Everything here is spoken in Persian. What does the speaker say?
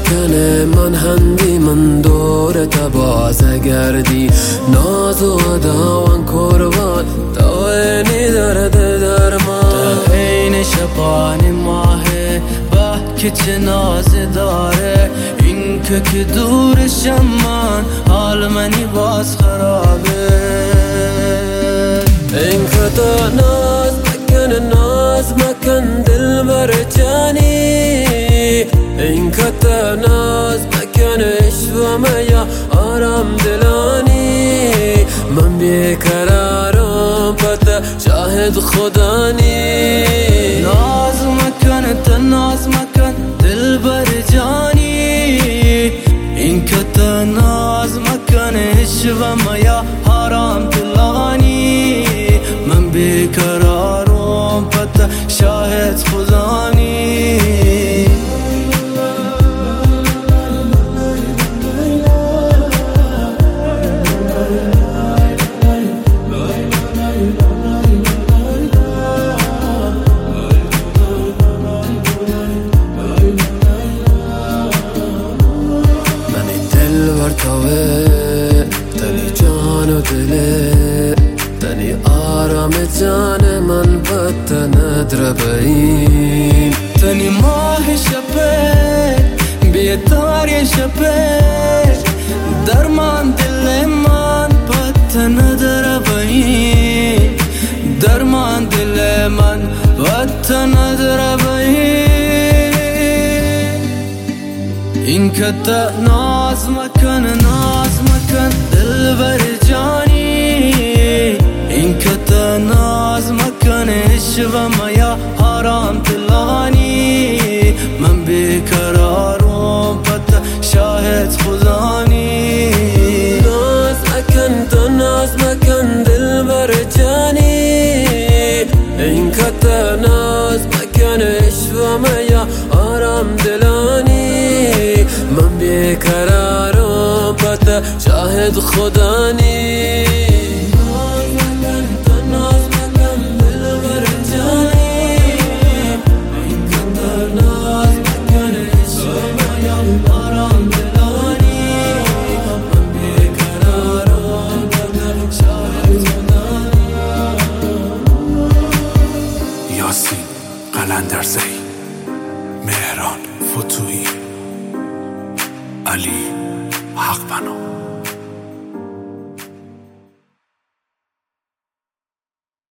مکن من هندی من دورت بازه گردی ناز و داوان قربان تا اینی درد درمان تا این شبان ماهه با که چه ناز داره این که دورشم من حال منی باز خرابه این خطا ناز مکن دل بر جانی این خطا ناز مکن عشقم یا آرام دلانی من بیقرارم پتا شاهد خدا نی ناز مکن تا ناز مکن دل بر جانی این خطا ناز مکن عشقم یا آرام دلانی من بیقرارم پتا شاهد خدا نی تنی جان و دله تنی آرام جان من بد ندر بین تنی ماه شبه بیتاری شبه درمان دل من بد ندر بین درمان دل من بد ندر بین این کتا ناز مکن دل بر جانی این کتا ناز مکن عشقم یا حرام دلانی من بیقرارم پتا شاهد خدا نی ناز مکن تو ناز مکن دل بر جانی این کتا ناز مکن عشقم یا حرام دلانی من بیقرارم پتا شاهد خدا نی ناز مکن تو ناز مکن دل بر جانی این کتا ناز مکن عشقم یا حرام دلانی من بیقرارم پتا شاهد خدا نی یاسین قلندرزی مهران فتوحی علی حق بنا